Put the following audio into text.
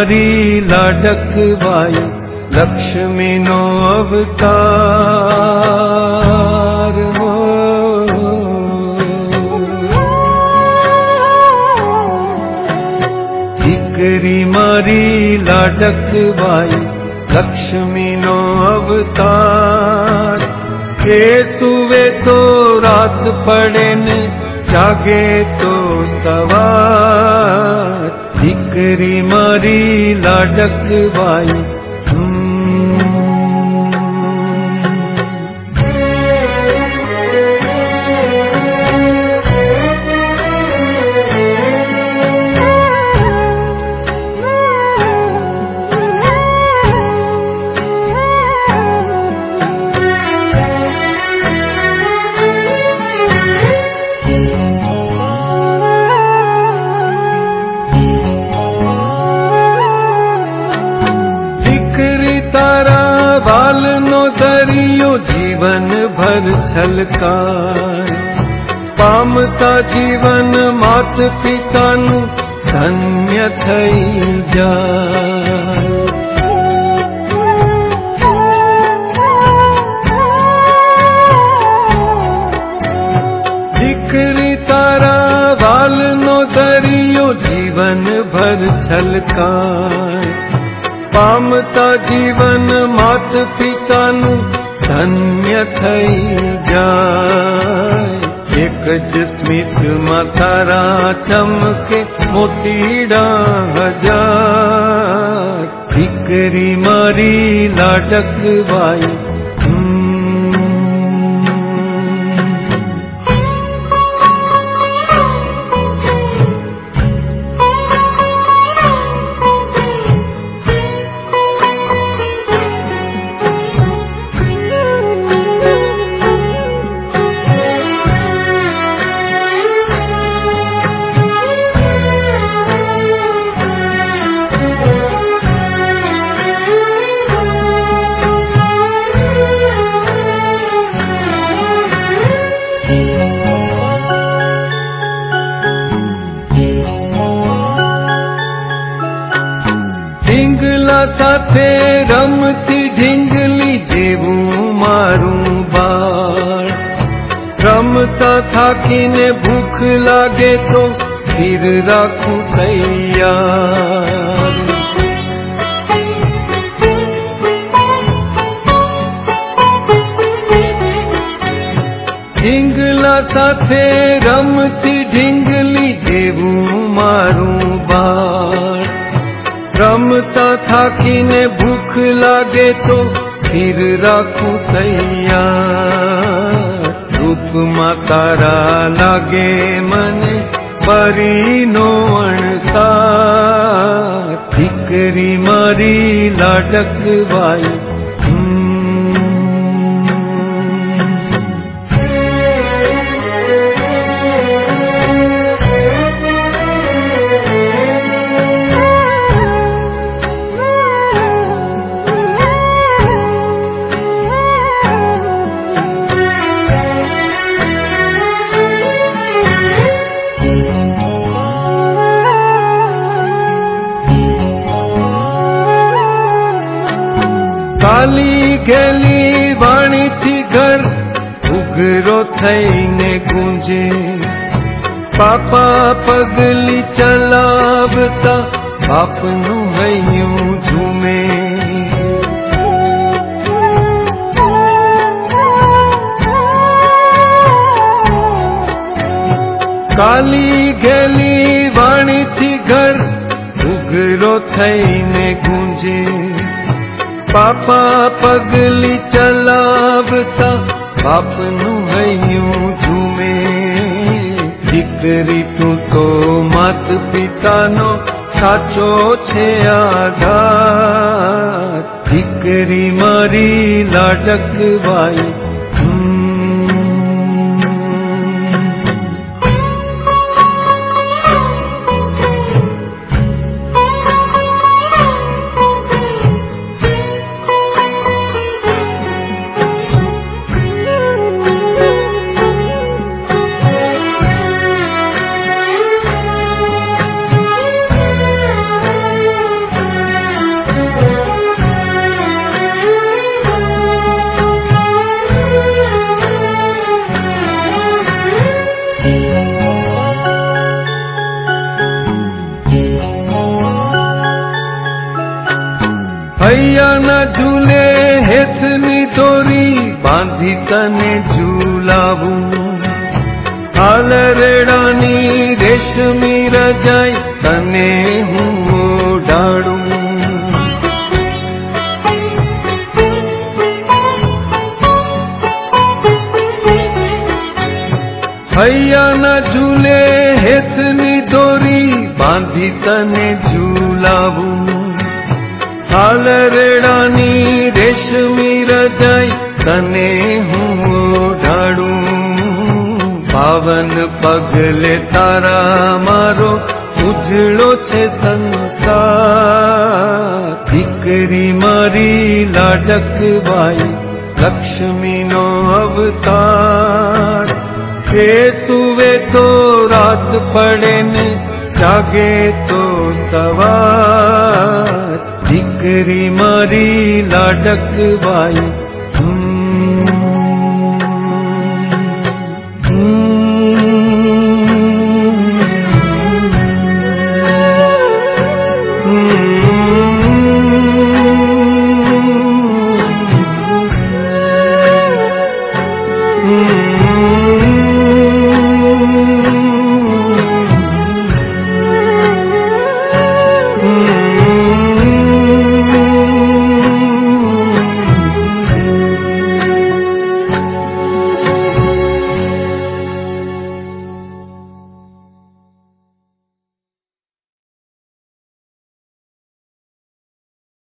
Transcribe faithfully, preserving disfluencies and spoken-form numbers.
मारी लाडक by Lakshmi no अवतार हो। दीकरी मारी लाडक बाई लक्ष्मी नो अवतार। के सुवे तो रात पड़े ने जागे तो सवार। दीकरी मारी लाडक बाई दरियो जीवन भर छलकार। पामता जीवन मात पिता नु धन्य थई जाय। दीकरी तारा वाल नो दरियो जीवन भर छलकार। पामता जीवन मात पिता नु धन्य थई जाय। एक स्मित मातारा चमके मोतीड़ा हजार। दीकरी मारी लाडक बाई સાથે રમતી ઢીંગલી જેવું મારું બાળ। રમતા થાકીને ભૂખ લાગે તો ખીર રાખું તૈયાર। ઢીંગલા સાથે રમતી ઢીંગલી જેવું મારું બાળ। रमता थाकीने भूख लागे तो खीर राखूं तैयार। रूप मातारा लागे मने परी नो अणसार। दीकरी मारी लाडक बाई काली गेली वाणी थी घर उगरो थईने गूंजे। पापा पगली चलावता बापनु हयूं झूमे। काली गेली वाणी थी घर उगरो थईने गूंजे। पापा पगली चलावता बापनु हयूं झूमे। दीकरी तू तो मात पिता नो साचो छे आधार। दीकरी मारी लाडक बाई ઝૂલે હેથની દોરી બાંધી તને ઝૂલાવું હાલરડાની રેશમી રજાઈ તને હું ઓઢાડું હૈયાના ઝૂલે હેથની દોરી બાંધી તને ઝૂલાવું હાલરડાની રેશમી રજાઈ તને હું ઓઢાડું પાવન પગલે તારા મારો ઉજળો છે સંસાર દીકરી મારી લાડકબાઈ લક્ષ્મીનો અવતાર કે સુવે તો રાત પડે ને જાગે તો સવાર દીકરી મારી લાડકબાઈ